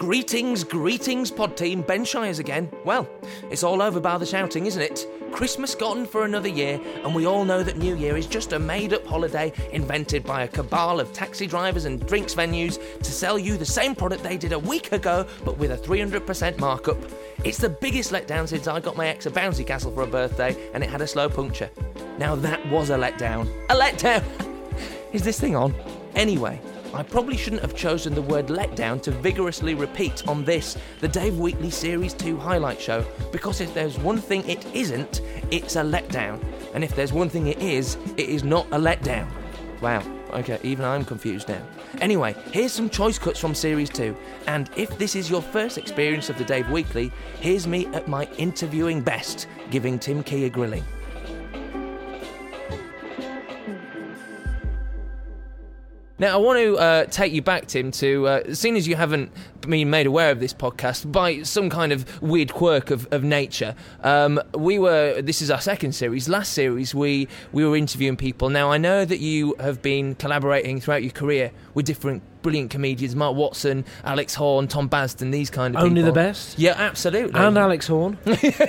Greetings, pod team, Ben Shires again. Well, it's all over by the shouting, isn't it? Christmas gone for another year, and we all know that New Year is just a made-up holiday invented by a cabal of taxi drivers and drinks venues to sell you the same product they did a week ago, but with a 300% markup. It's the biggest letdown since I got my ex a bouncy castle for a birthday, and it had a slow puncture. Now that was a letdown. A letdown! Is this thing on? Anyway, I probably shouldn't have chosen the word letdown to vigorously repeat on this, the Dave Wheatley Series 2 highlight show, because if there's one thing it isn't, it's a letdown. And if there's one thing it is not a letdown. Wow, okay, even I'm confused now. Anyway, here's some choice cuts from Series 2, and if this is your first experience of the Dave Wheatley, here's me at my interviewing best, giving Tim Key a grilling. Now, I want to take you back, Tim, to, seeing as you haven't been made aware of this podcast by some kind of weird quirk of nature, this is our second series. Last series, we were interviewing people. Now, I know that you have been collaborating throughout your career with different brilliant comedians, Mark Watson, Alex Horne, Tom Basden, these kind of people. Only the best? Yeah, absolutely. And Alex Horne.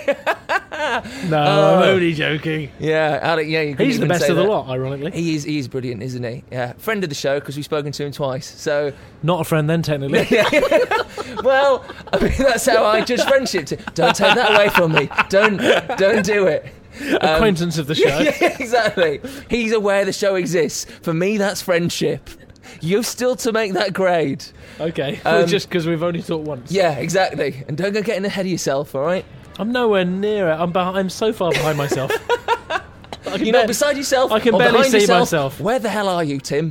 No, I'm only joking. Yeah, he's the best of the lot, ironically. He is brilliant, isn't he? Yeah, friend of the show because we've spoken to him twice. So not a friend then, technically. Well, I mean, that's how I judge friendship. Don't take that away from me. Don't do it. Acquaintance of the show. Yeah, exactly. He's aware the show exists. For me, that's friendship. You've still to make that grade. Okay, just because we've only talked once. Yeah, exactly. And don't go getting ahead of yourself, all right? I'm nowhere near it. I'm so far behind myself. You're not beside yourself. I can barely see myself. Where the hell are you, Tim?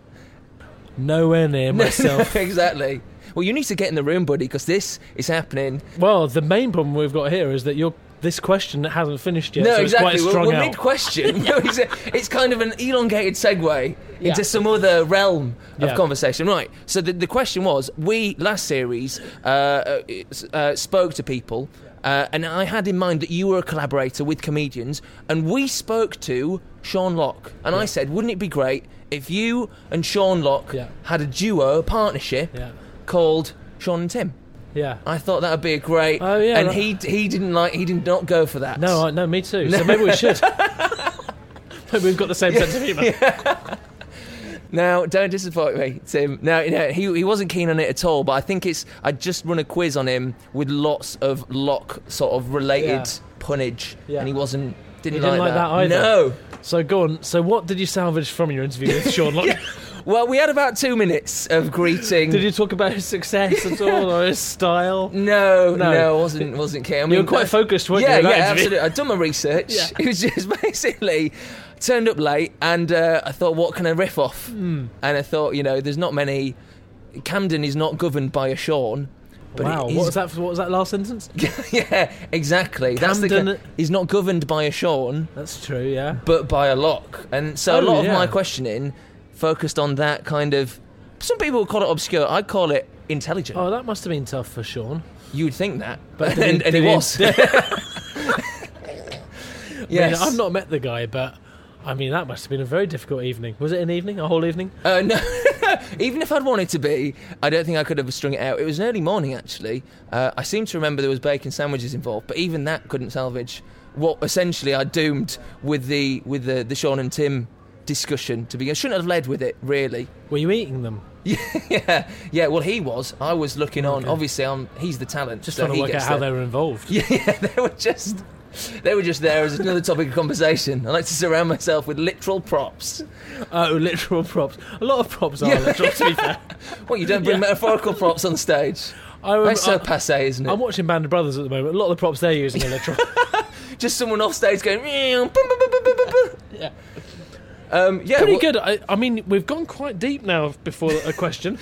Nowhere near myself. Exactly. Well, you need to get in the room, buddy, because this is happening. Well, the main problem we've got here is that this question hasn't finished yet. No, so exactly. It's quite strong we're mid-question. It's kind of an elongated segue into some other realm of conversation. Right. So the question was, we, last series, spoke to people, and I had in mind that you were a collaborator with comedians, and we spoke to Sean Lock. And I said, wouldn't it be great if you and Sean Lock had a duo, a partnership, called Sean and Tim? Yeah, I thought that would be a great. Oh yeah, and he did not go for that. No, me too. So maybe we should. Maybe we've got the same sense of humour. Yeah. Now, don't disappoint me, Tim. Now, he wasn't keen on it at all. But I think I just run a quiz on him with lots of Lock sort of related punnage, and he didn't like that either. No. So go on. So what did you salvage from your interview with Sean Lock? Well, we had about 2 minutes of greeting. Did you talk about his success at all, or his style? No, I wasn't keen. I mean, you were quite focused, weren't you? Yeah, absolutely. I'd done my research. Yeah. It was just basically turned up late, and I thought, what can I riff off? And I thought, there's not many. Camden is not governed by a Sean. But wow, what was that last sentence? Yeah, exactly. Camden he's not governed by a Sean. That's true, yeah. But by a Lock. And so a lot of my questioning focused on that kind of. Some people would call it obscure. I'd call it intelligent. Oh, that must have been tough for Sean. You would think that, but and it was. Yes, I've not met the guy, but I mean that must have been a very difficult evening. Was it an evening? A whole evening? No. Even if I'd wanted to be, I don't think I could have strung it out. It was an early morning, actually. I seem to remember there was bacon sandwiches involved, but even that couldn't salvage what essentially I doomed with the Sean and Tim discussion to begin. I shouldn't have led with it, really. Were you eating them? Yeah. Well, he was. I was looking on. Obviously, he's the talent. Just trying to work out how they were involved. Yeah, they were just there as another topic of conversation. I like to surround myself with literal props. Oh, literal props. A lot of props are literal, to be fair. What, you don't bring metaphorical props on stage? That's so passé, isn't it? I'm watching Band of Brothers at the moment. A lot of the props they're using are literal. Just someone off stage going... Yeah. Yeah, pretty good. I mean, we've gone quite deep now before a question.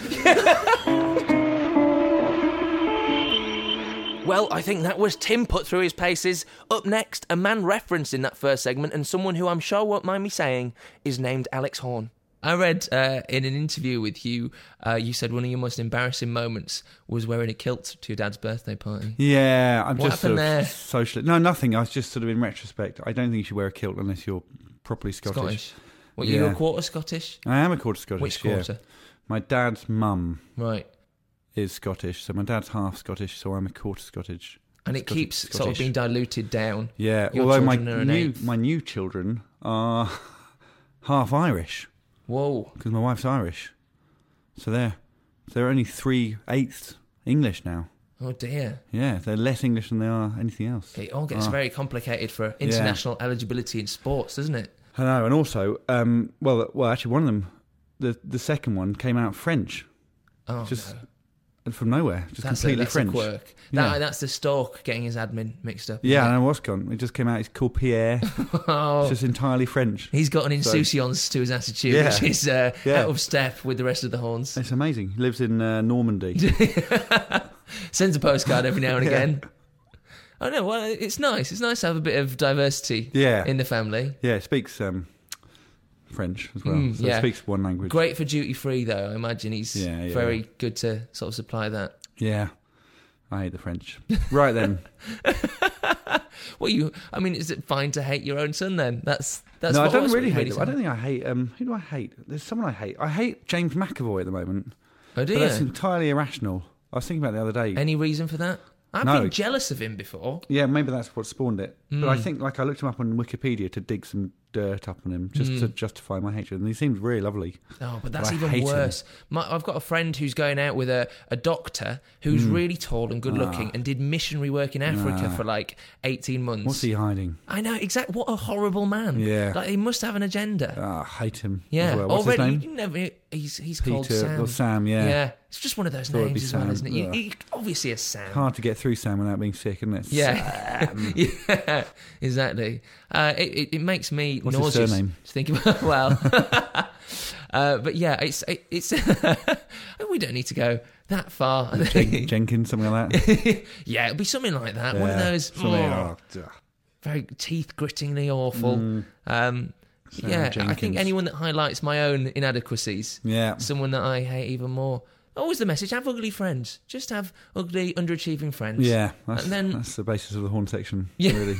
Well, I think that was Tim put through his paces. Up next, a man referenced in that first segment, and someone who I'm sure won't mind me saying is named Alex Horne. I read in an interview with you, you said one of your most embarrassing moments was wearing a kilt to your dad's birthday party. Yeah, I'm what just sort of there? socially. No, nothing. I was just sort of in retrospect. I don't think you should wear a kilt unless you're properly Scottish. What, you're a quarter Scottish? I am a quarter Scottish. Which quarter? Yeah. My dad's mum. Right. is Scottish. So my dad's half Scottish, so I'm a quarter Scottish. And it keeps sort of being diluted down. Yeah, Your although children my new children are half Irish. Whoa. Because my wife's Irish. So they're only 3/8 English now. Oh dear. Yeah, they're less English than they are anything else. It all gets very complicated for international eligibility in sports, doesn't it? I know, and also, well, actually, one of them, the second one came out French. Oh, just no. From nowhere, just That's completely that's French. A quirk. That's the stork getting his admin mixed up. Yeah, I know what's gone. It just came out. He's called Pierre. It's just entirely French. He's got an insouciance to his attitude, which is out of step with the rest of the horns. It's amazing. He lives in Normandy. Sends a postcard every now and again. Oh no, well, it's nice. It's nice to have a bit of diversity in the family. Yeah, speaks French as well. So he speaks one language. Great for duty free, though. I imagine he's very good to sort of supply that. Yeah, I hate the French. Right then. Well, is it fine to hate your own son then? That's no, I don't really hate him. I don't think I hate. Who do I hate? There's someone I hate. I hate James McAvoy at the moment. Oh, do you? But that's entirely irrational. I was thinking about it the other day. Any reason for that? I've been jealous of him before. Yeah, maybe that's what spawned it. But I think, I looked him up on Wikipedia to dig some dirt up on him, just to justify my hatred. And he seems really lovely. Oh, but that's even worse. I've got a friend who's going out with a doctor who's really tall and good looking and did missionary work in Africa for 18 months. What's he hiding? I know, exactly. What a horrible man. Yeah. He must have an agenda. I hate him. Yeah. As well. What's his name? He's Peter, called Sam. Or Sam, yeah. Yeah. It's just one of those names as well, isn't it? Yeah. Obviously a Sam. Hard to get through Sam without being sick, isn't it? Yeah. Sam. Yeah, exactly. It makes me What's nauseous his surname? to think about. Well, but yeah, it's we don't need to go that far. Jenkins, something like that. Yeah, it'll be something like that. One of those very teeth grittingly awful. I think anyone that highlights my own inadequacies, someone that I hate even more. Always the message: have ugly friends. Just have ugly, underachieving friends. Yeah, that's the basis of the horn section. Yeah. Really.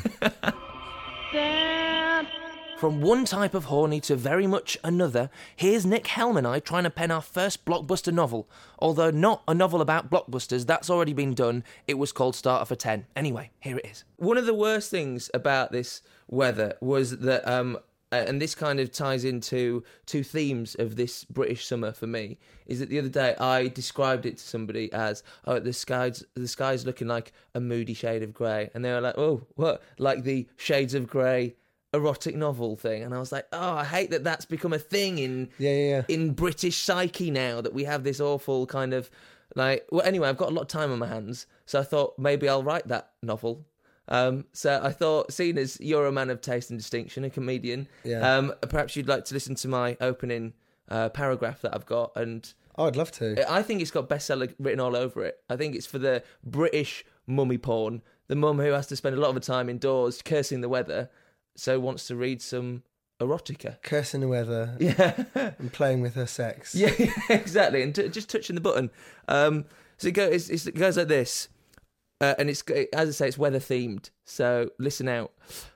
From one type of horny to very much another, here's Nick Helm and I trying to pen our first blockbuster novel. Although not a novel about blockbusters, that's already been done. It was called Starter for 10. Anyway, here it is. One of the worst things about this weather was that, and this kind of ties into two themes of this British summer for me, is that the other day I described it to somebody as, the sky's looking like a moody shade of grey. And they were like, oh, what? Like the Shades of Grey erotic novel thing. And I was like, I hate that that's become a thing in British psyche now, that we have this awful kind of anyway, I've got a lot of time on my hands, so I thought maybe I'll write that novel. So I thought, seeing as you're a man of taste and distinction, a comedian, perhaps you'd like to listen to my opening paragraph that I've got. And I'd love to. I think it's got bestseller written all over it. I think it's for the British mummy porn, the mum who has to spend a lot of her time indoors cursing the weather, so wants to read some erotica. Cursing the weather. Yeah. And playing with her sex. Yeah, exactly. And just touching the button. So it goes like this. And it's, as I say, it's weather themed. So listen out.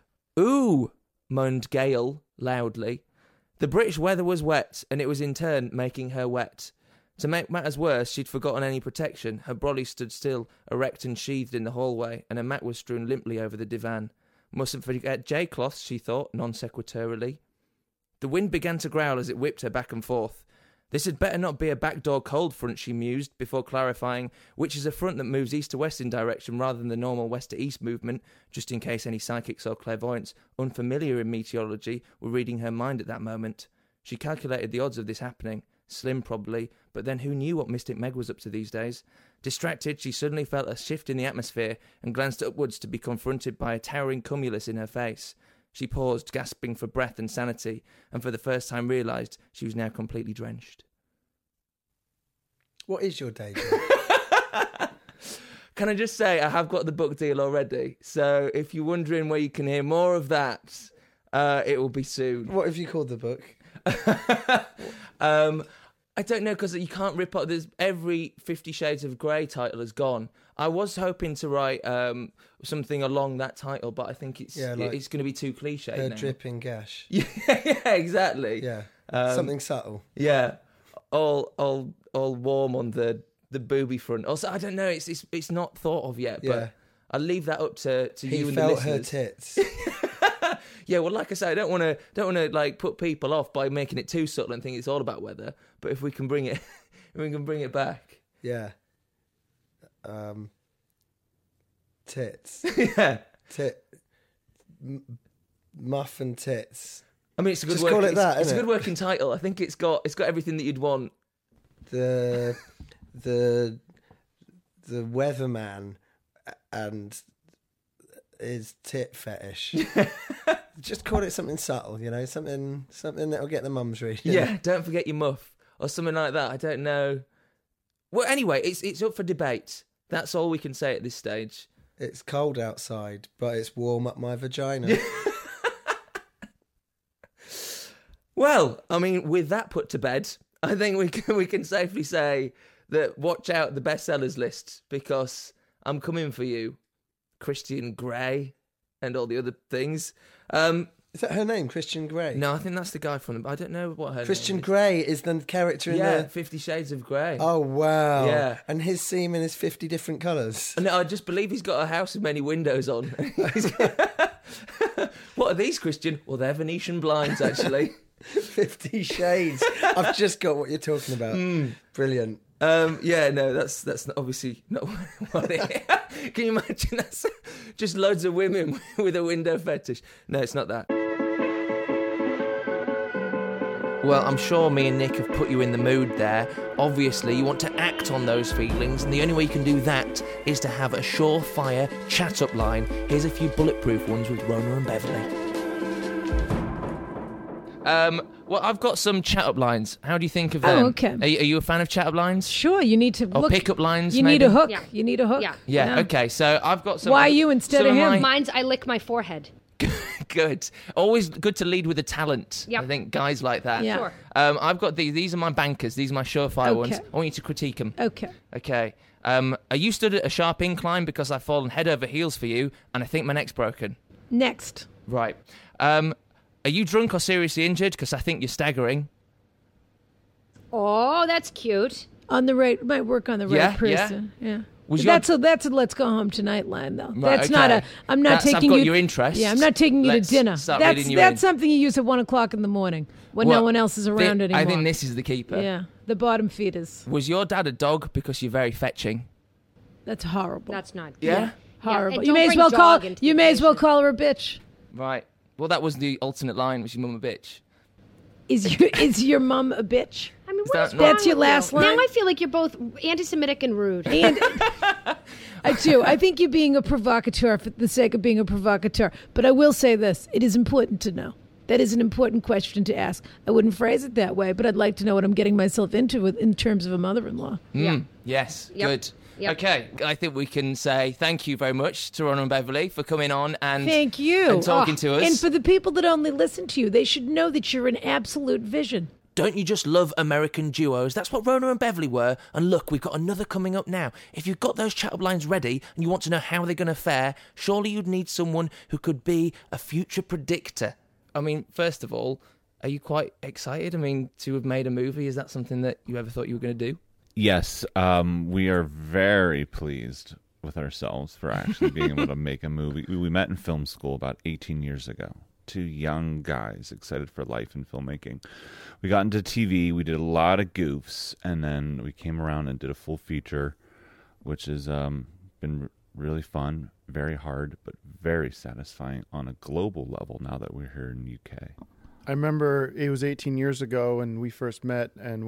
Ooh, moaned Gail loudly. The British weather was wet, and it was in turn making her wet. To make matters worse, she'd forgotten any protection. Her brolly stood still, erect and sheathed in the hallway, and her mat was strewn limply over the divan. Mustn't forget J-cloths, she thought, non-sequiturally. The wind began to growl as it whipped her back and forth. This had better not be a backdoor cold front, she mused, before clarifying, which is a front that moves east to west in direction rather than the normal west to east movement, just in case any psychics or clairvoyants unfamiliar in meteorology were reading her mind at that moment. She calculated the odds of this happening. Slim, probably, but then who knew what Mystic Meg was up to these days? Distracted, she suddenly felt a shift in the atmosphere and glanced upwards to be confronted by a towering cumulus in her face. She paused, gasping for breath and sanity, and for the first time realised she was now completely drenched. What is your day job? Can I just say, I have got the book deal already, so if you're wondering where you can hear more of that, it will be soon. What have you called the book? I don't know, because you can't rip up. There's every 50 Shades of Grey title is gone. I was hoping to write something along that title, but I think it's going to be too cliche now. Dripping gash. Yeah, exactly. Yeah, something subtle. Yeah, all warm on the the booby front. Also, I don't know. It's not thought of yet, Yeah. but I'll leave that up to He you and the felt her listeners. tits. Yeah, well, like I say, I don't want to like put people off by making it too subtle and think it's all about weather. But if we can bring it, back, Yeah. Tits. yeah. Muff and tits. I mean, it's a good Just work. call it that, It's a innit? good working title. I think it's got everything that you'd want. The weatherman and his tit fetish. Just call it something subtle, something that'll get the mums reading. Yeah, don't forget your muff or something like that. I don't know. Well, anyway, it's up for debate. That's all we can say at this stage. It's cold outside, but it's warm up my vagina. Well, I mean, with that put to bed, I think we can safely say that watch out the bestsellers list, because I'm coming for you, Christian Grey, and all the other things. Is that her name, Christian Grey? No, I think that's the guy from. I don't know what her Christian name is. Grey is the character in Yeah, the... 50 Shades of Grey. Oh, wow. Yeah. And his semen is 50 different colours. No, I just believe he's got a house with many windows on. What are these, Christian? Well, they're Venetian blinds, actually. 50 Shades. I've just got what you're talking about. Brilliant. Yeah, no, that's not, obviously not what it is. Can you imagine that's just loads of women with a window fetish? No, it's not that. Well, I'm sure me and Nick have put you in the mood there. Obviously, you want to act on those feelings, and the only way you can do that is to have a surefire chat-up line. Here's a few bulletproof ones with Rona and Beverly. Well, I've got some chat-up lines. How do you think of them? Oh, okay. Are you a fan of chat-up lines? Sure, you need to Or look. pick-up lines, You maybe? need a hook. Yeah. You need a hook. Yeah. Yeah, okay, so I've got some... Why you instead some of him? my- Mine's I lick my forehead. Good. Always good to lead with a talent. Yep. I think guys like that. Yeah. Sure. I've got these. These are my bankers. These are my surefire ones. Okay. I want you to critique them. Okay. Okay. Are you stood at a sharp incline because I've fallen head over heels for you and I think my neck's broken? Next. Right. Are you drunk or seriously injured because I think you're staggering? Oh, that's cute. On the right, might work on the Yeah, right person. Yeah. Was That's a let's go home tonight line though. Right, That's not okay. a. I'm not I've taking got you. your interest. Yeah, I'm not taking you Let's to dinner. start That's reading you in. that's something you use at 1 o'clock in the morning when Well, no one else is around anymore. I think this is the keeper. Yeah, the bottom feeders. Was your dad a dog because you're very fetching? That's horrible. That's not. Yeah? horrible. and You don't may as bring well call. dog into You the may as well equation. call her a bitch. Right. Well, that was the alternate line, was your mum a bitch? Is your mum a bitch? I mean, Is what that is not- wrong That's your with you? last line? Now I feel like you're both anti-Semitic and rude. And I do. I think you're being a provocateur for the sake of being a provocateur. But I will say this: it is important to know. That is an important question to ask. I wouldn't phrase it that way, but I'd like to know what I'm getting myself into in terms of a mother-in-law. Yeah. Yes, Yep. good. Yep. Okay, I think we can say thank you very much to Ron and Beverly for coming on and Thank you. and talking to us. And for the people that only listen to you, they should know that you're an absolute vision. Don't you just love American duos? That's what Rona and Beverly were. And look, we've got another coming up now. If you've got those chat-up lines ready and you want to know how they're going to fare, surely you'd need someone who could be a future predictor. I mean, first of all, are you quite excited? I mean, to have made a movie, is that something that you ever thought you were going to do? Yes, we are very pleased with ourselves for actually being able to make a movie. We met in film school about 18 years ago. Two young guys excited for life and filmmaking. We got into TV, we did a lot of goofs, and then we came around and did a full feature, which has been really fun, very hard, but very satisfying on a global level now that we're here in the UK. I remember it was 18 years ago when we first met, and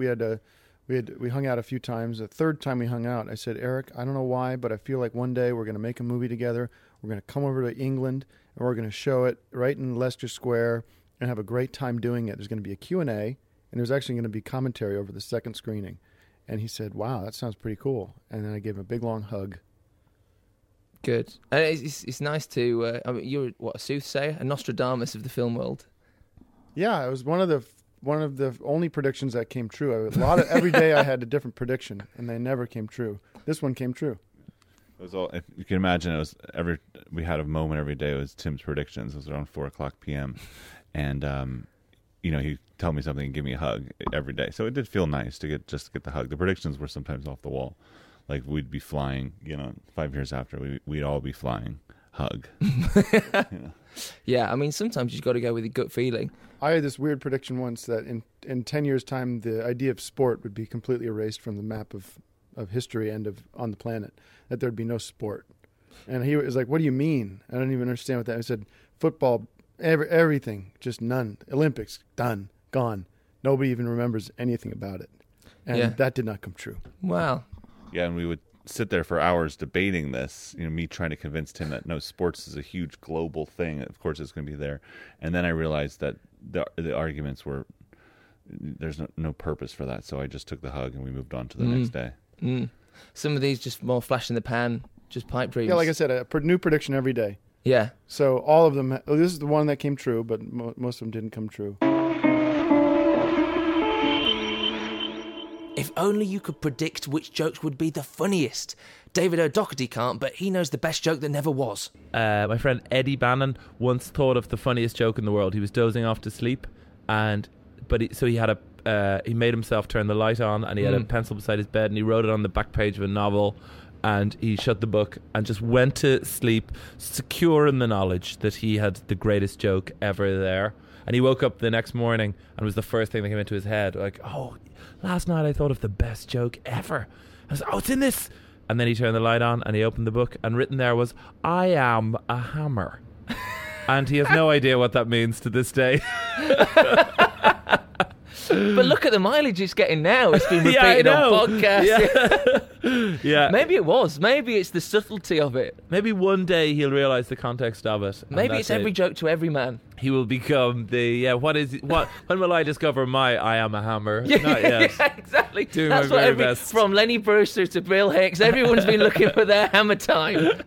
we hung out a few times. The third time we hung out, I said, Eric, I don't know why, but I feel like one day we're going to make a movie together. We're going to come over to England, and we're going to show it right in Leicester Square and have a great time doing it. There's going to be a Q&A, and there's actually going to be commentary over the second screening. And he said, wow, that sounds pretty cool. And then I gave him a big, long hug. Good. And it's nice to... I mean, you're, a soothsayer? A Nostradamus of the film world? Yeah, it was one of the only predictions that came true. Every day I had a different prediction, and they never came true. This one came true. It was all, if you can imagine, we had a moment every day. It was Tim's predictions. It was around 4:00 p.m. And he'd tell me something and give me a hug every day. So it did feel nice to get the hug. The predictions were sometimes off the wall. Like we'd be flying, 5 years after, we'd all be flying. Hug. Yeah, I mean, sometimes you've got to go with your gut feeling. I had this weird prediction once that in 10 years' time, the idea of sport would be completely erased from the map of history and on the planet, that there'd be no sport. And he was like, what do you mean? I don't even understand what that. I said, football, everything, just none. Olympics, done, gone. Nobody even remembers anything about it. And that did not come true. Wow. Yeah, and we would sit there for hours debating this, me trying to convince Tim that no, sports is a huge global thing. Of course it's going to be there. And then I realized that the arguments were, there's no purpose for that. So I just took the hug and we moved on to the next day. Some of these just more flash in the pan, just pipe dreams. Yeah, like I said, a new prediction every day. Yeah. So all of them, this is the one that came true, but most of them didn't come true. If only you could predict which jokes would be the funniest. David O'Doherty can't, but he knows the best joke that never was. My friend Eddie Bannon once thought of the funniest joke in the world. He was dozing off to sleep, so he had he made himself turn the light on, and he had a pencil beside his bed, and he wrote it on the back page of a novel, and he shut the book and just went to sleep, secure in the knowledge that he had the greatest joke ever there. And he woke up the next morning, and it was the first thing that came into his head, like, oh, last night I thought of the best joke ever. I was like, oh, it's in this. And then he turned the light on, and he opened the book, and written there was, I am a hammer. And he has no idea what that means to this day. But look at the mileage it's getting now. It's been repeated on podcasts. Yeah. Maybe it was. Maybe it's the subtlety of it. Maybe one day he'll realise the context of it. Maybe it's every joke to every man. He will become when will I discover my I am a hammer? Not yet. Yeah, exactly. Doing That's my what very best. From Lenny Brewster to Bill Hicks, everyone's been looking for their hammer time.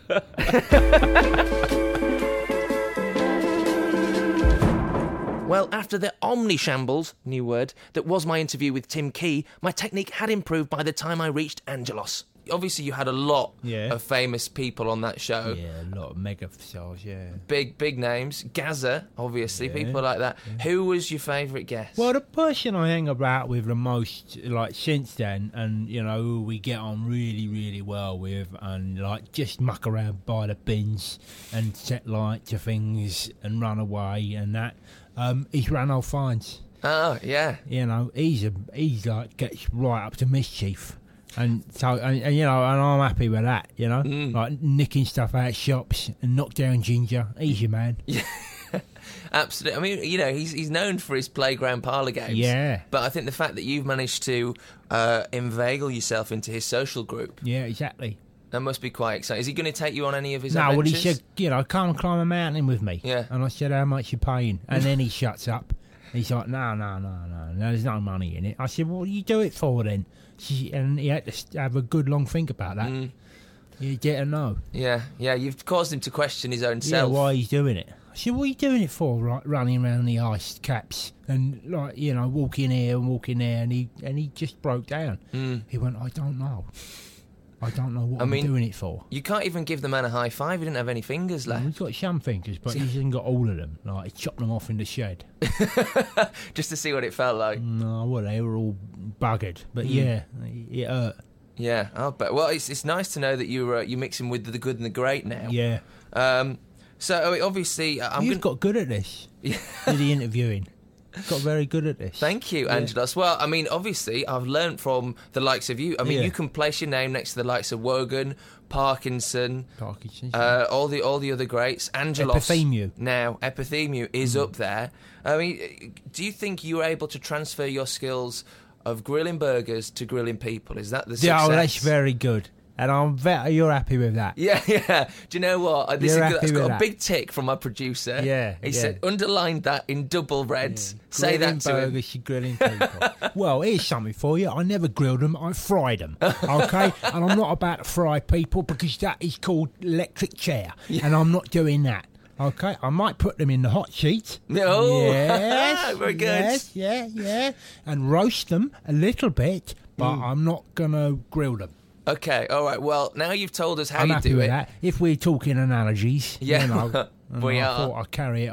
Well, after the omnishambles, new word, that was my interview with Tim Key, my technique had improved by the time I reached Angelos. Obviously, you had a lot of famous people on that show. Yeah, a lot of mega stars, yeah. Big names. Gaza, obviously, people like that. Yeah. Who was your favourite guest? Well, the person I hang about with the most, since then, and, who we get on really, really well with, and, just muck around by the bins and set light to things and run away and that, is Ranulph Fiennes. Oh, yeah. He's gets right up to mischief. And so, and I'm happy with that, like nicking stuff out of shops and knock down ginger. He's your man. Yeah, absolutely. I mean, he's known for his playground parlour games. Yeah. But I think the fact that you've managed to inveigle yourself into his social group. Yeah, exactly. That must be quite exciting. Is he going to take you on any of his adventures? adventures? No, well, he said, come and climb a mountain with me. Yeah. And I said, how much you paying? And then he shuts up. He's like, no, there's no money in it. I said, well, what do you do it for then? And he had to have a good long think about that. You get to know. Yeah, you've caused him to question his own self. Yeah, why he's doing it. I said, what are you doing it for? Right, running around the ice caps and walking here and walking there, and he just broke down. He went, I don't know what I'm doing it for. You can't even give the man a high five. He didn't have any fingers left. He's got some fingers, but he hasn't got all of them. He chopped them off in the shed. Just to see what it felt like. No, well, they were all buggered. But yeah, it hurt. Yeah, I'll bet. Well, it's nice to know that you're mixing with the good and the great now. Yeah. So obviously, you've got good at this. Yeah. With the interviewing. Got very good at this. Thank you, Angelos. Well, I mean, obviously, I've learnt from the likes of you. I mean, you can place your name next to the likes of Wogan, Parkinson, all the other greats. Angelos Epithemiou is up there. I mean, do you think you were able to transfer your skills of grilling burgers to grilling people? Is that the success? Yeah, that's very good. And you're happy with that. Yeah. Do you know what? That's got a big tick from my producer. Yeah. He said, underline that in double reds. Yeah. Say that to him. Burgers, you're grilling people. Well, here's something for you. I never grilled them. I fried them. Okay? And I'm not about to fry people because that is called electric chair. Yeah. And I'm not doing that. Okay? I might put them in the hot sheet. No. Yes. Very good. Yes, yeah. And roast them a little bit, but I'm not going to grill them. Okay, all right. Well, now you've told us how I'm you happy do with it. That. If we're talking analogies, we I are. thought I'd carry it on.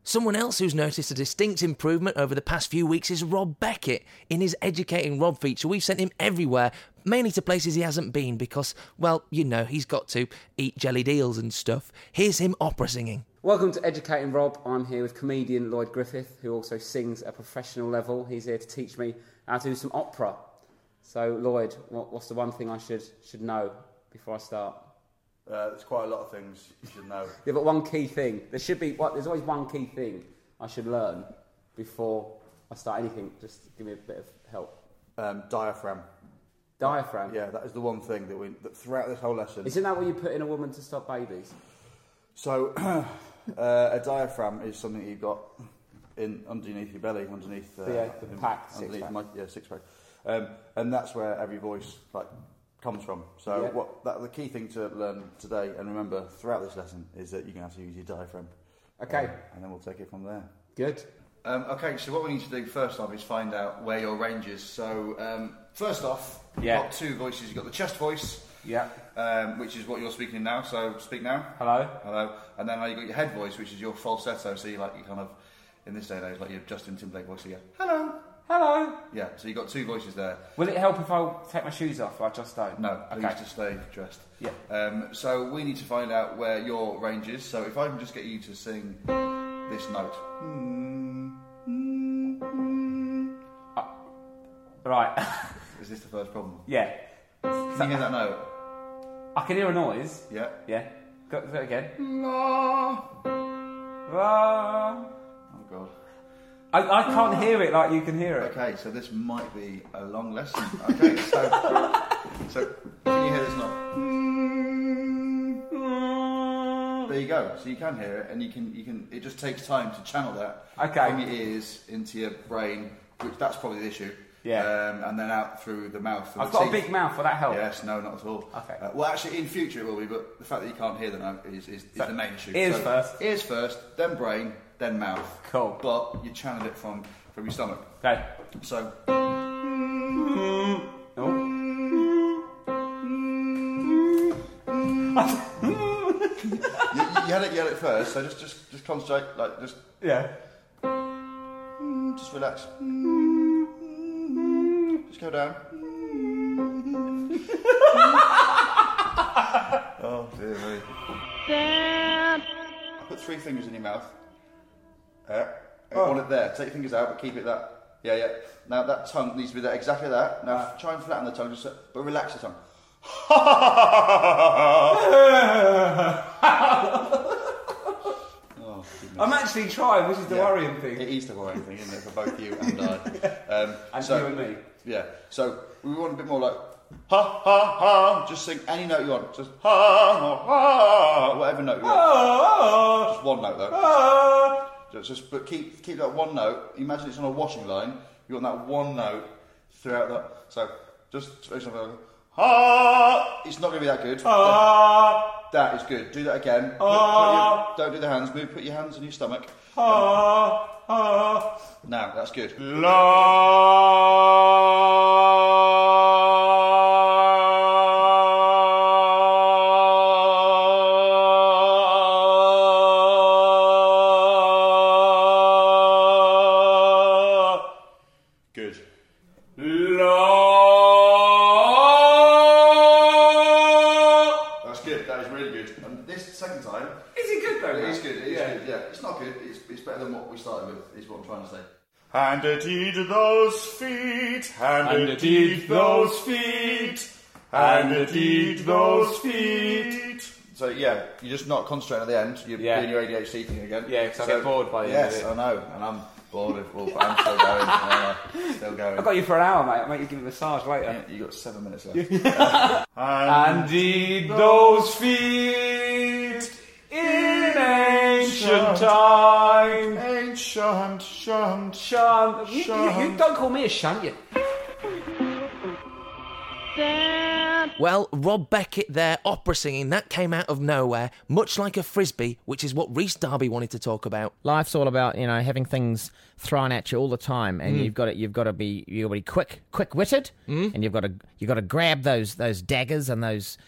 Someone else who's noticed a distinct improvement over the past few weeks is Rob Beckett. In his Educating Rob feature, we've sent him everywhere, mainly to places he hasn't been because, well, you know, he's got to eat jellied eels and stuff. Here's him opera singing. Welcome to Educating Rob. I'm here with comedian Lloyd Griffith, who also sings at a professional level. He's here to teach me how to do some opera. So, Lloyd, what's the one thing I should know before I start? There's quite a lot of things you should know. Yeah, but one key thing. There's always one key thing I should learn before I start anything. Just give me a bit of help. Diaphragm. Diaphragm? Yeah, that is the one thing that throughout this whole lesson... Isn't that what you put in a woman to stop babies? So, a diaphragm is something you've got underneath your belly, underneath... the pack, six-pack. And that's where every voice, comes from. So the key thing to learn today and remember throughout this lesson is that you're going to have to use your diaphragm. Okay. And then we'll take it from there. Good. Okay, so what we need to do first off is find out where your range is. So first off, you've got two voices. You've got the chest voice, which is what you're speaking in now. So speak now. Hello. Hello. And then you've got your head voice, which is your falsetto. So you kind of, in this day and age, like your Justin Timberlake voice. So you go, hello. Hello. Yeah, so you've got two voices there. Will it help if I take my shoes off? I just don't. No, please just stay dressed. Yeah. So we need to find out where your range is. So if I can just get you to sing this note. Right. Is this the first problem? Yeah. Can you hear that note? I can hear a noise. Yeah. Yeah. Go it again. La. La. Oh, God. I can't hear it like you can hear it. Okay, so this might be a long lesson. Okay, so can you hear this note? There you go. So you can hear it, and you can. It just takes time to channel that from your ears into your brain, which that's probably the issue. Yeah. And then out through the mouth. I've got a big mouth. Will that help? Yes. No, not at all. Okay. Well, actually, in future it will be, but the fact that you can't hear the note is the main issue. Ears first. Ears first, then brain, then mouth. Cool. But you channel it from your stomach. Okay. So. You had it first, so just concentrate, just relax. Just go down. Oh dear me. I put 3 fingers in your mouth. Want it there. Take your fingers out, but keep it that. Yeah. Now that tongue needs to be there, exactly that. Now try and flatten the tongue, but relax the tongue. Oh, I'm actually trying, which is the worrying thing. It is the worrying thing, isn't it, for both you and I? And you and me. Yeah. So we want a bit more like ha ha ha. Just sing any note you want. Just ha ha ha. Whatever note you want. Just one note though. But keep that one note. Imagine it's on a washing line. You want that one note throughout that. So just ha. It's not going to be that good. That is good. Do that again. Don't do the hands. Put your hands on your stomach. Now that's good. Good. That's good. That is really good. And this second time. Is it good though? It is good. It is good. Yeah. It's not good. It's better than what we started with. Is what I'm trying to say. And it eat those feet. And it eat those feet. And it eat those feet. So yeah, you're just not concentrating at the end. You're doing your ADHD thing again. Yeah, because I get bored by the end of it. Yes, I know, and I'm bored. But I'm still going. Still going. I've got you for an hour, mate. I'll make you give me a massage later. Yeah, you got 7 minutes left. And eat those feet in ancient time. Ancient. You don't call me a shunt, you. Well, Rob Beckett there, opera singing, that came out of nowhere, much like a frisbee, which is what Rhys Darby wanted to talk about. Life's all about, having things thrown at you all the time, and you've got to be quick-witted, and you've got to grab those daggers and those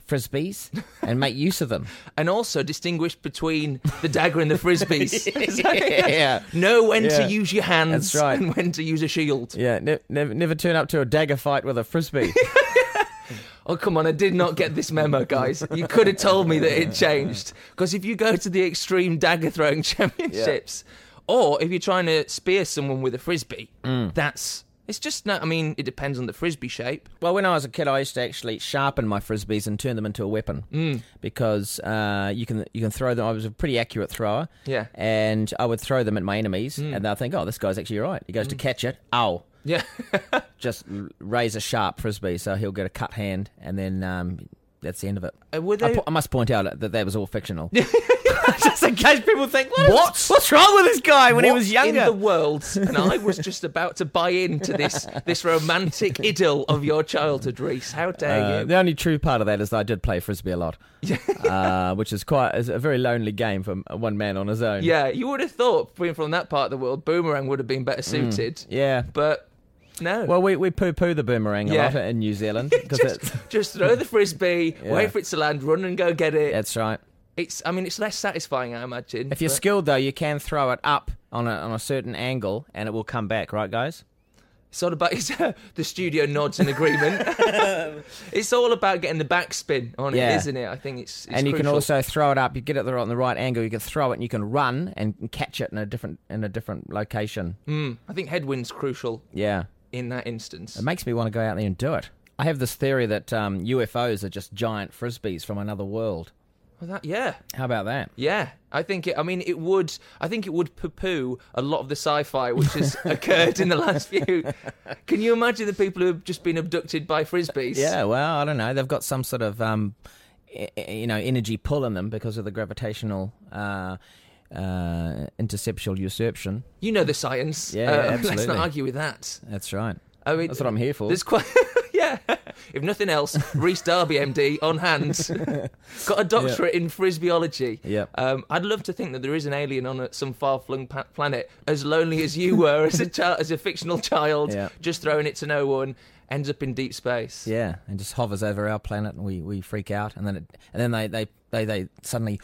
frisbees and make use of them. And also distinguish between the dagger and the frisbees. Yeah. Know when to use your hands That's right. and when to use a shield. Yeah, never turn up to a dagger fight with a frisbee. Oh, come on, I did not get this memo, guys. You could have told me that it changed. Because if you go to the Extreme Dagger Throwing Championships, or if you're trying to spear someone with a frisbee, it's just not, I mean, it depends on the frisbee shape. Well, when I was a kid, I used to actually sharpen my frisbees and turn them into a weapon because you can throw them. I was a pretty accurate thrower, and I would throw them at my enemies, and they'll think, "Oh, this guy's actually right." He goes to catch it, ow, just raise a sharp frisbee, so he'll get a cut hand, and then that's the end of it. I must point out that was all fictional. Just in case people think, what's wrong with this guy when he was younger? In the world? And I was just about to buy into this romantic idyll of your childhood, Reese. How dare you? The only true part of that is that I did play frisbee a lot, which is is a very lonely game for one man on his own. Yeah, you would have thought, being from that part of the world, boomerang would have been better suited. Yeah. But no. Well, we poo-poo the boomerang a lot in New Zealand. Just throw the frisbee, wait for it to land, run and go get it. That's right. It's less satisfying, I imagine. If you're skilled, though, you can throw it up on a certain angle, and it will come back, right, guys? It's all about the studio nods in agreement. It's all about getting the backspin on it, isn't it? I think it's and you crucial. can also throw it up. You get it on the right angle. You can throw it, and you can run and catch it in a different location. I think headwind's crucial. Yeah. In that instance, it makes me want to go out there and do it. I have this theory that UFOs are just giant frisbees from another world. Well, How about that? Yeah, I think it would poo-poo a lot of the sci-fi which has occurred in the last few. Can you imagine the people who have just been abducted by frisbees? Yeah, well, I don't know. They've got some sort of energy pull in them because of the gravitational interceptual usurpation. You know the science. Yeah, absolutely. Let's not argue with that. That's right. I mean, that's what I'm here for. There's quite. Yeah. If nothing else, Reese Darby, MD, on hand. Got a doctorate in frisbeeology. Yeah. I'd love to think that there is an alien on some far-flung planet as lonely as you were as a fictional child, just throwing it to no one, ends up in deep space. Yeah, and just hovers over our planet, and we freak out, and then they suddenly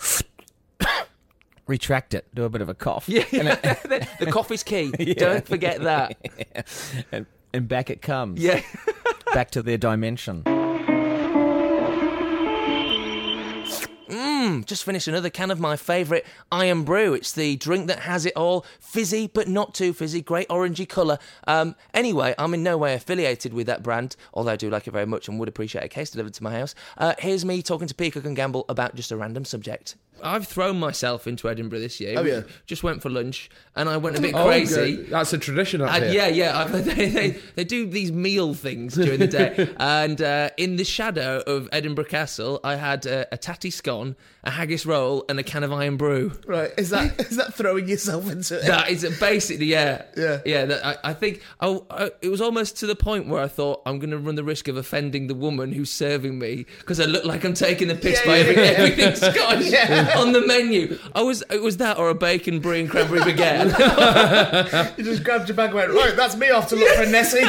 retract it, do a bit of a cough. Yeah. The cough is key. Yeah. Don't forget that. Yeah. And back it comes. Yeah. Back to their dimension. Just finished another can of my favourite Iron Brew. It's the drink that has it all. Fizzy, but not too fizzy. Great orangey colour. Anyway, I'm in no way affiliated with that brand, although I do like it very much and would appreciate a case delivered to my house. Here's me talking to Peacock and Gamble about just a random subject. I've thrown myself into Edinburgh this year. Oh, yeah. Just went for lunch, and I went a bit crazy. Good. That's a tradition up here. Yeah. They do these meal things during the day. And in the shadow of Edinburgh Castle, I had a tatty scone, a haggis roll, and a can of Iron Brew. Right. Is that throwing yourself into it? That is basically, yeah. Yeah. I think it was almost to the point where I thought I'm going to run the risk of offending the woman who's serving me because I look like I'm taking the piss by everything Scottish on the menu. It was that or a bacon brie and cranberry baguette. You just grabbed your bag and went, right, that's me off to look for Nessie.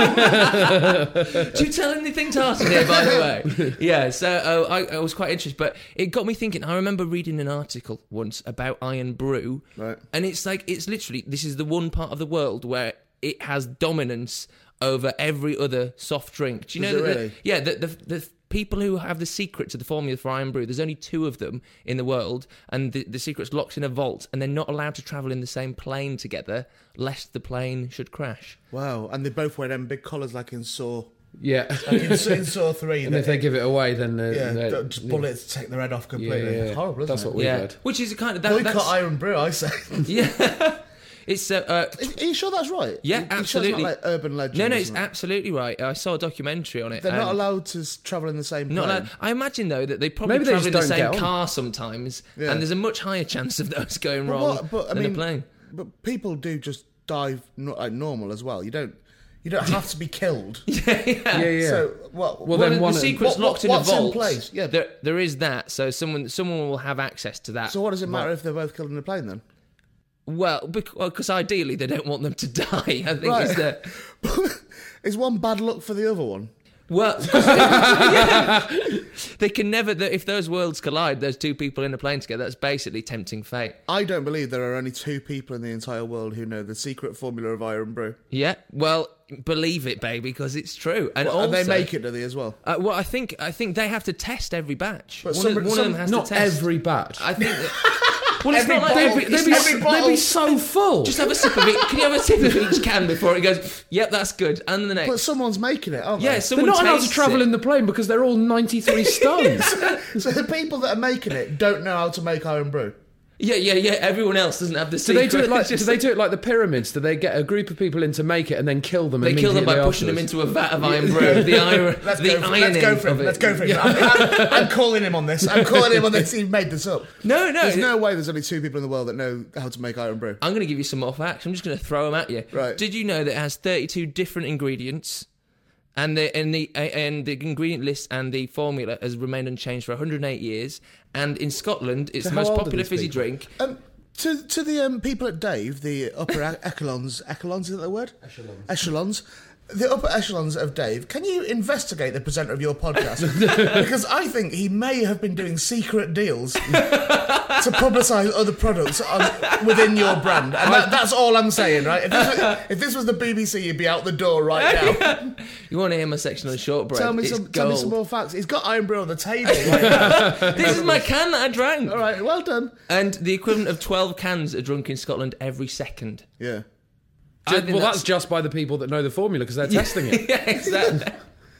Do you tell anything Tartan here, by the way? Yeah, so I was quite interested, but it got me thinking. I remember reading an article once about Iron Brew, right? And it's literally, this is the one part of the world where it has dominance over every other soft drink. Do you know that? Really? The people who have the secret to the formula for Iron Brew, there's only 2 of them in the world, and the secret's locked in a vault, and they're not allowed to travel in the same plane together, lest the plane should crash. Wow, and they both wear them big collars like in Saw. Yeah. Like in Saw 3. And if they give it away, then... just bullets take their head off completely. Yeah. It's horrible, isn't That's what we've heard. Which is kind of... Boycott Iron Brew, I say. Yeah. It's are you sure that's right? Yeah, absolutely. It's not like urban legend. No, it's absolutely right. I saw a documentary on it. They're not allowed to travel in the same plane. Not allowed. I imagine though that they probably travel in the same car sometimes, and there's a much higher chance of those going wrong than a plane. But people do just dive like normal as well. You don't have to be killed. Yeah. So the secret's locked in a vault. In place? Yeah, there is that. So someone will have access to that. So what does it matter if they're both killed in a plane then? Well, because ideally they don't want them to die. I think it's that. Is one bad luck for the other one? Well, yeah. They can never. If those worlds collide, there's two people in a plane together. That's basically tempting fate. I don't believe there are only two people in the entire world who know the secret formula of Iron Brew. Yeah, well, believe it, baby, because it's true. And Well, also, they make it, do they, as well? Well, I think they have to test every batch. But One of them has not to test. every batch. I think. Well, it's not like they'd be so full. Just have a sip of it. Can you have a sip of each can before it goes? Yep, that's good. And the next. But someone's making it, aren't they? Yeah, They're someone not allowed to tastes travel it. in the plane because they're all 93 stones. So the people that are making it don't know how to make Iron Brew. Yeah. Everyone else doesn't have the Do secret. they do it like? It's just Do they do it like the pyramids? Do they get a group of people in to make it and then kill them? They kill them by immediately pushing them afterwards? into a vat of iron brew. The iron. Let's the go for it. ironing Let's go for it. of it. Let's go for it. I'm calling him on this. I'm calling him on this. He made this up. No. There's no way there's only two people in the world that know how to make Iron Brew. I'm going to give you some more facts. I'm just going to throw them at you. Right. Did you know that it has 32 different ingredients? And the ingredient list and the formula has remained unchanged for 108 years. And in Scotland, it's So the how most old are popular these fizzy people? drink. To the people at Dave, the upper echelons, is that the word? Echelons. The upper echelons of Dave, can you investigate the presenter of your podcast? Because I think he may have been doing secret deals to publicise other products within your brand. And that's all I'm saying, right? If this was the BBC, you'd be out the door right now. You want to hear my section on shortbread? Tell me It's some more facts. He's got Iron Brew on the table. This is my can that I drank. All right, well done. And the equivalent of 12 cans are drunk in Scotland every second. Yeah. Well, that's just by the people that know the formula because they're testing it. Yeah, exactly.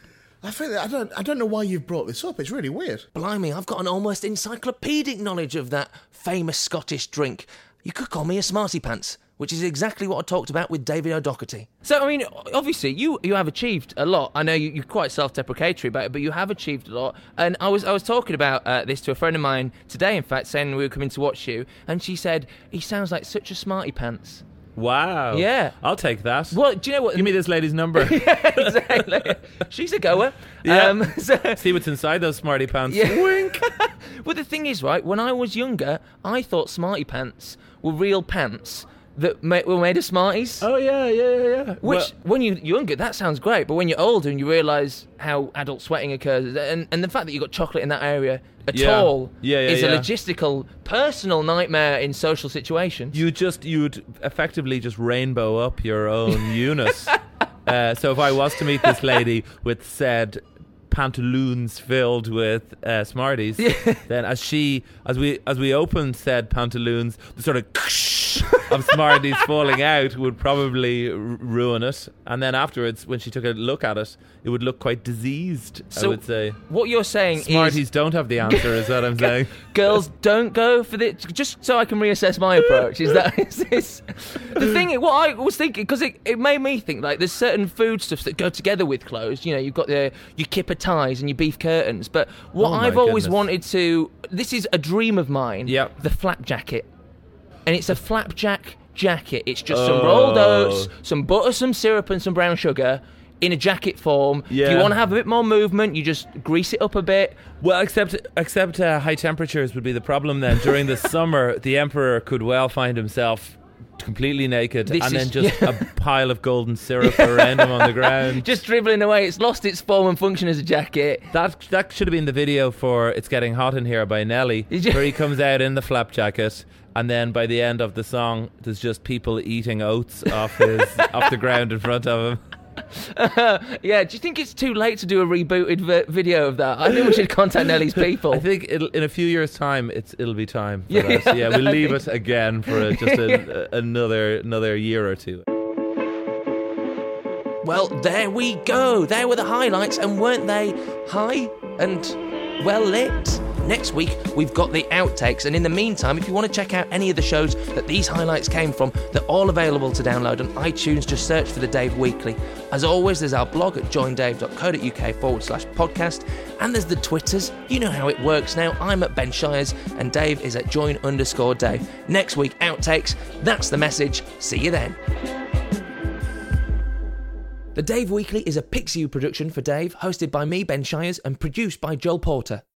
I don't know why you've brought this up. It's really weird. Blimey, I've got an almost encyclopedic knowledge of that famous Scottish drink. You could call me a smarty pants, which is exactly what I talked about with David O'Doherty. So, I mean, obviously, you have achieved a lot. I know you're quite self-deprecatory about it, but you have achieved a lot. And I was talking about this to a friend of mine today, in fact, saying we were coming to watch you, and she said, he sounds like such a smarty pants. Wow. Yeah. I'll take that. Well, do you know what? Give me this lady's number. Yeah, exactly. She's a goer. Yeah. See what's inside those smarty pants. Yeah. Wink. Well, the thing is, right, when I was younger, I thought smarty pants were real pants that were made of Smarties. Oh, yeah. Which, when you're younger, that sounds great, but when you're older and you realise how adult sweating occurs, and the fact that you've got chocolate in that area at all is a logistical, personal nightmare in social situations. You'd effectively just rainbow up your own unit. So if I was to meet this lady with said pantaloons filled with Smarties, then as we opened said pantaloons, the sort of Smarties falling out would probably ruin it. And then afterwards, when she took a look at it, it would look quite diseased, I would say. What you're saying Smarties is... don't have the answer, is what I'm saying. Girls, don't go for the... Just so I can reassess my approach, is this... The thing, what I was thinking, because it made me think, like, there's certain foodstuffs that go together with clothes. You know, you've got your kipper ties and your beef curtains. But what I've always wanted to... This is a dream of mine. Yep. The flap jacket. And it's a flapjack jacket. It's just some rolled oats, some butter, some syrup and some brown sugar in a jacket form. Yeah. If you want to have a bit more movement, you just grease it up a bit. Well, except high temperatures would be the problem then. During the summer, the emperor could well find himself completely naked a pile of golden syrup around him on the ground. Just dribbling away. It's lost its form and function as a jacket. That should have been the video for It's Getting Hot in Here by Nelly, where he comes out in the flap jacket, and then by the end of the song, there's just people eating oats off the ground in front of him. Yeah, do you think it's too late to do a rebooted video of that? I think we should contact Nelly's people. I think in a few years' time, it'll be time for that. Yeah, we'll leave it again for another year or two. Well, there we go. There were the highlights, and weren't they high and well lit? Next week, we've got the outtakes, and in the meantime, if you want to check out any of the shows that these highlights came from, they're all available to download on iTunes. Just search for The Dave Weekly. As always, there's our blog at joindave.co.uk/podcast, and there's the Twitters. You know how it works now. I'm at Ben Shires, and Dave is at join_Dave. Next week, outtakes. That's the message. See you then. The Dave Weekly is a Pixiu production for Dave, hosted by me, Ben Shires, and produced by Joel Porter.